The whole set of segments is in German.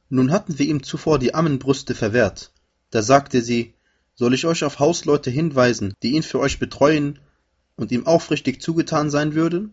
Nun hatten wir ihm zuvor die Ammenbrüste verwehrt. Da sagte sie, soll ich euch auf Hausleute hinweisen, die ihn für euch betreuen und ihm aufrichtig zugetan sein würden?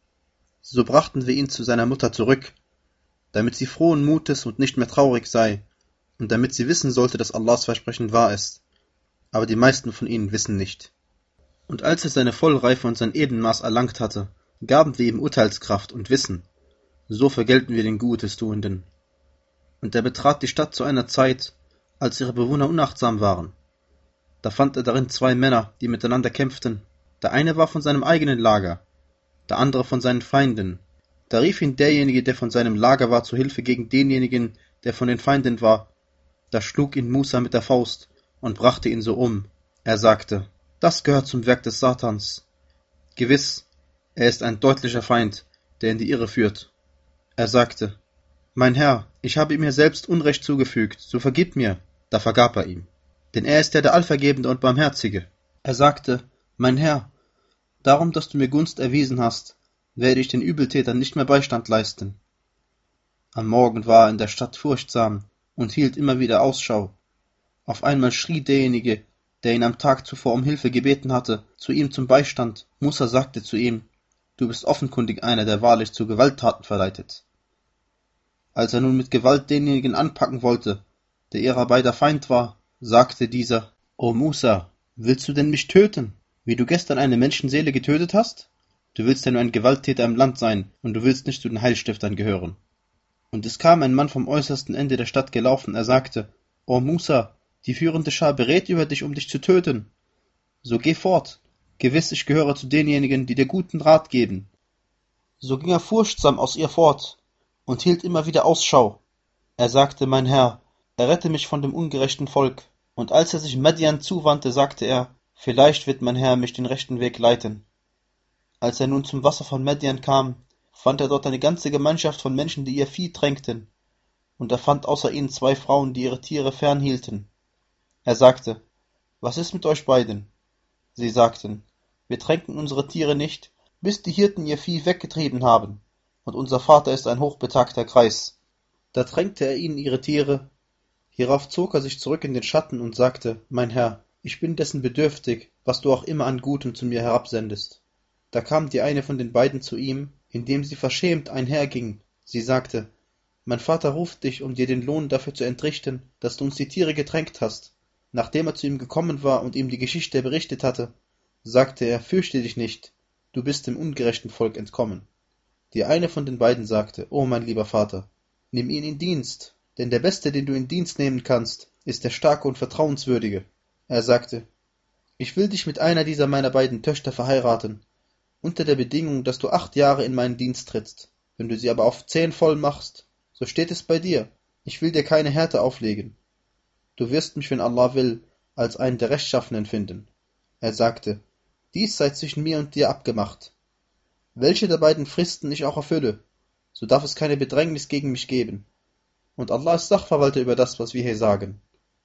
So brachten wir ihn zu seiner Mutter zurück, damit sie frohen Mutes und nicht mehr traurig sei, und damit sie wissen sollte, dass Allahs Versprechen wahr ist. Aber die meisten von ihnen wissen nicht. Und als er seine Vollreife und sein Ebenmaß erlangt hatte, gaben wir ihm Urteilskraft und Wissen. So vergelten wir den Gutestuenden. Und er betrat die Stadt zu einer Zeit, als ihre Bewohner unachtsam waren. Da fand er darin 2 Männer, die miteinander kämpften. Der eine war von seinem eigenen Lager, der andere von seinen Feinden. Da rief ihn derjenige, der von seinem Lager war, zu Hilfe gegen denjenigen, der von den Feinden war. Da schlug ihn Musa mit der Faust und brachte ihn so um. Er sagte, das gehört zum Werk des Satans. Gewiss, er ist ein deutlicher Feind, der in die Irre führt. Er sagte, mein Herr, ich habe ihm selbst Unrecht zugefügt, so vergib mir. Da vergab er ihm. Denn er ist der Allvergebende und Barmherzige. Er sagte, mein Herr, darum, dass du mir Gunst erwiesen hast, werde ich den Übeltätern nicht mehr Beistand leisten. Am Morgen war er in der Stadt furchtsam und hielt immer wieder Ausschau. Auf einmal schrie derjenige, der ihn am Tag zuvor um Hilfe gebeten hatte, zu ihm zum Beistand. Musa sagte zu ihm, du bist offenkundig einer, der wahrlich zu Gewalttaten verleitet. Als er nun mit Gewalt denjenigen anpacken wollte, der ihrer beider Feind war, sagte dieser, O Musa, willst du denn mich töten, wie du gestern eine Menschenseele getötet hast? Du willst ja nur ein Gewalttäter im Land sein, und du willst nicht zu den Heilstiftern gehören. Und es kam ein Mann vom äußersten Ende der Stadt gelaufen, er sagte, O Musa, die führende Schar berät über dich, um dich zu töten. So geh fort, gewiss ich gehöre zu denjenigen, die dir guten Rat geben. So ging er furchtsam aus ihr fort und hielt immer wieder Ausschau. Er sagte, mein Herr, errette mich von dem ungerechten Volk. Und als er sich Madian zuwandte, sagte er, vielleicht wird mein Herr mich den rechten Weg leiten. Als er nun zum Wasser von Madian kam, fand er dort eine ganze Gemeinschaft von Menschen, die ihr Vieh tränkten. Und er fand außer ihnen 2 Frauen, die ihre Tiere fernhielten. Er sagte, was ist mit euch beiden? Sie sagten, wir tränken unsere Tiere nicht, bis die Hirten ihr Vieh weggetrieben haben, und unser Vater ist ein hochbetagter Greis. Da tränkte er ihnen ihre Tiere. Hierauf zog er sich zurück in den Schatten und sagte, mein Herr, ich bin dessen bedürftig, was du auch immer an Gutem zu mir herabsendest. Da kam die eine von den beiden zu ihm, indem sie verschämt einherging. Sie sagte, mein Vater ruft dich, um dir den Lohn dafür zu entrichten, dass du uns die Tiere getränkt hast. Nachdem er zu ihm gekommen war und ihm die Geschichte berichtet hatte, sagte er, fürchte dich nicht, du bist dem ungerechten Volk entkommen. Die eine von den beiden sagte, O mein lieber Vater, nimm ihn in Dienst, denn der Beste, den du in Dienst nehmen kannst, ist der Starke und Vertrauenswürdige. Er sagte, ich will dich mit einer dieser meiner beiden Töchter verheiraten, unter der Bedingung, dass du 8 Jahre in meinen Dienst trittst. Wenn du sie aber auf 10 voll machst, so steht es bei dir, ich will dir keine Härte auflegen. Du wirst mich, wenn Allah will, als einen der Rechtschaffenen finden. Er sagte, dies sei zwischen mir und dir abgemacht. Welche der beiden Fristen ich auch erfülle, so darf es keine Bedrängnis gegen mich geben. Und Allah ist Sachverwalter über das, was wir hier sagen.